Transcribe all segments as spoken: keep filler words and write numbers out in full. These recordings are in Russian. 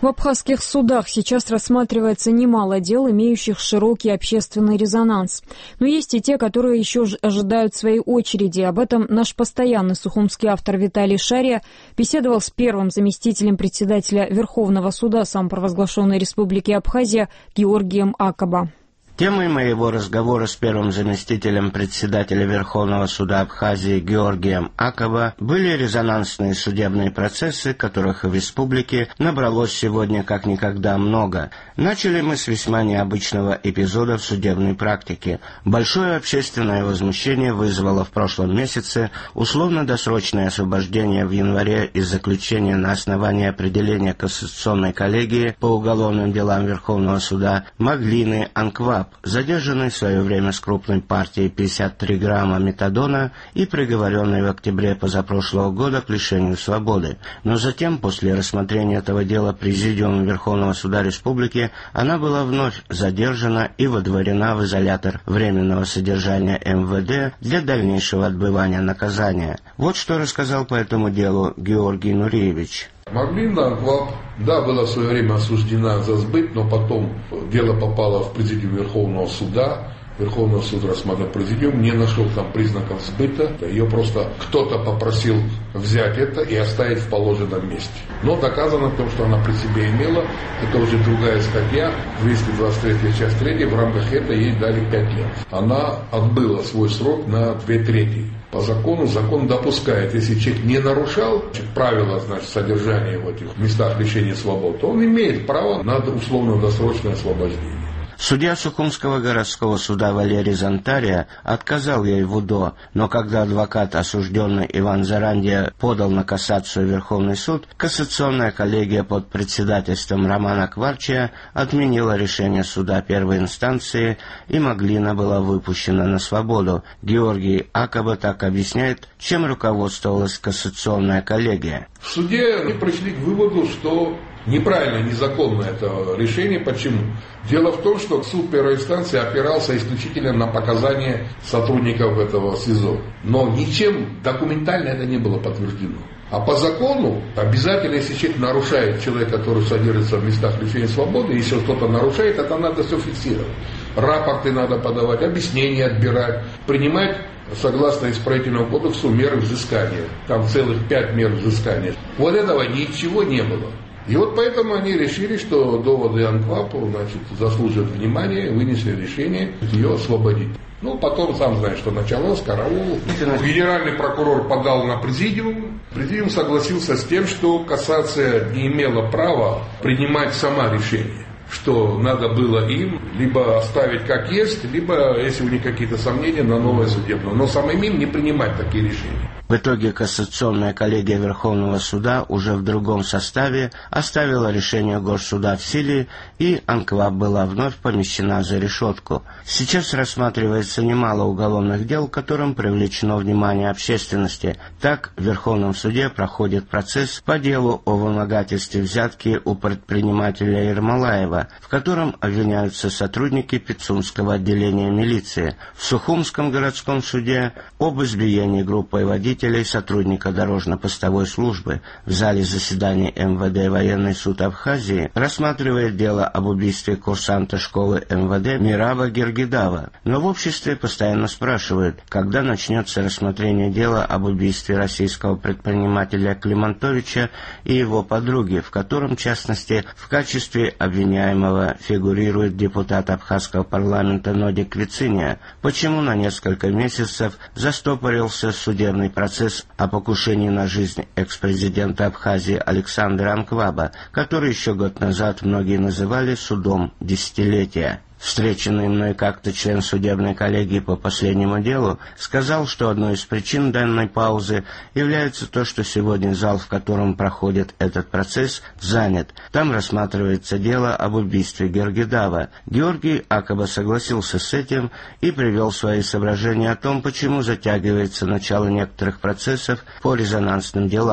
В абхазских судах сейчас рассматривается немало дел, имеющих широкий общественный резонанс. Но есть и те, которые еще ожидают своей очереди. Об этом наш постоянный сухумский автор Виталий Шария беседовал с первым заместителем председателя Верховного суда самопровозглашенной Республики Абхазия Георгием Акаба. Темой моего разговора с первым заместителем председателя Верховного суда Абхазии Георгием Акаба были резонансные судебные процессы, которых в республике набралось сегодня как никогда много. Начали мы с весьма необычного эпизода в судебной практике. Большое общественное возмущение вызвало в прошлом месяце условно-досрочное освобождение в январе из заключения на основании определения Кассационной коллегии по уголовным делам Верховного суда Маглины Анкваб, задержанный в свое время с крупной партией пятьдесят три грамма метадона и приговоренный в октябре позапрошлого года к лишению свободы. Но затем, после рассмотрения этого дела Президиумом Верховного суда Республики, она была вновь задержана и водворена в изолятор временного содержания эм вэ дэ для дальнейшего отбывания наказания. Вот что рассказал по этому делу Георгий Нуриевич. Маглина Анкваб, да, была в свое время осуждена за сбыт, но потом дело попало в Президиум Верховного суда. Верховный суд рассмотрел президиум, не нашел там признаков сбыта. Ее просто кто-то попросил взять это и оставить в положенном месте. Но доказано в том, что она при себе имела. Это уже другая статья, двести двадцать третья часть третья. В рамках этого ей дали пять лет. Она отбыла свой срок на две трети. По закону, закон допускает, если человек не нарушал правила, значит, содержания в этих местах лишения свободы, то он имеет право на условно-досрочное освобождение. Судья Сухумского городского суда Валерий Зонтария отказал ей в УДО, но когда адвокат осужденный Иван Зарандия подал на кассацию в Верховный суд, кассационная коллегия под председательством Романа Кварчия отменила решение суда первой инстанции, и Маглина была выпущена на свободу. Георгий Акаба так объясняет, чем руководствовалась кассационная коллегия. В суде они пришли к выводу, что неправильно, незаконно это решение. Почему? Дело в том, что суд первой инстанции опирался исключительно на показания сотрудников этого СИЗО. Но ничем документально это не было подтверждено. А по закону обязательно, если человек нарушает, человек, который содержится в местах лишения свободы, если кто-то нарушает, это надо все фиксировать. Рапорты надо подавать, объяснения отбирать, принимать, согласно исправительному кодексу, меры взыскания. Там целых пять мер взыскания. Вот этого ничего не было. И вот поэтому они решили, что доводы Анкваб, значит, заслуживают внимания, вынесли решение ее освободить. Ну, потом, сам знаешь, что началось, караул. Генеральный прокурор подал на президиум. Президиум согласился с тем, что кассация не имела права принимать сама решение. Что надо было им либо оставить как есть, либо, если у них какие-то сомнения, на новое судебное. Но самим им не принимать такие решения. В итоге кассационная коллегия Верховного суда уже в другом составе оставила решение Горсуда в силе, и Анкваб была вновь помещена за решетку. Сейчас рассматривается немало уголовных дел, которым привлечено внимание общественности. Так, в Верховном суде проходит процесс по делу о вымогательстве взятки у предпринимателя Ермолаева, в котором обвиняются сотрудники Пицунского отделения милиции. В Сухумском городском суде об избиении группой водителей сотрудника дорожно-постовой службы. В зале заседаний эм вэ дэ Военный суд Абхазии рассматривает дело об убийстве курсанта школы эм вэ дэ Мираба Гергидава. Но в обществе постоянно спрашивают, когда начнется рассмотрение дела об убийстве российского предпринимателя Климантовича и его подруги, в котором, в частности, в качестве обвиняемого фигурирует депутат абхазского парламента Нодик Вициния. Почему на несколько месяцев застопорился судебный процесс о покушении на жизнь экс-президента Абхазии Александра Анкваба, который еще год назад многие называли судом десятилетия. Встреченный мной как-то член судебной коллегии по последнему делу сказал, что одной из причин данной паузы является то, что сегодня зал, в котором проходит этот процесс, занят. Там рассматривается дело об убийстве Гергидава. Георгий Акаба согласился с этим и привел свои соображения о том, почему затягивается начало некоторых процессов по резонансным делам. В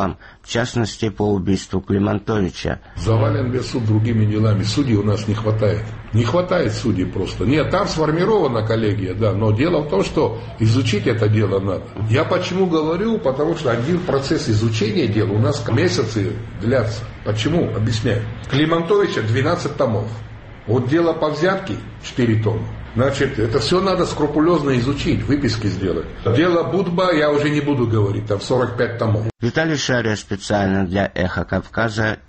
в частности по убийству Климантовича. Завален весь суд другими делами. Судей у нас не хватает. Не хватает судей просто. Нет, там сформирована коллегия, да, но дело в том, что изучить это дело надо. Я почему говорю? Потому что один процесс изучения дела у нас месяцы длятся. Почему? Объясняю. Климантовича двенадцать томов. Вот дело по взятке четыре тома. Значит, это все надо скрупулезно изучить, выписки сделать. Дело Будба я уже не буду говорить, там сорок пять томов. Виталий Шария специально для «Эхо Кавказа»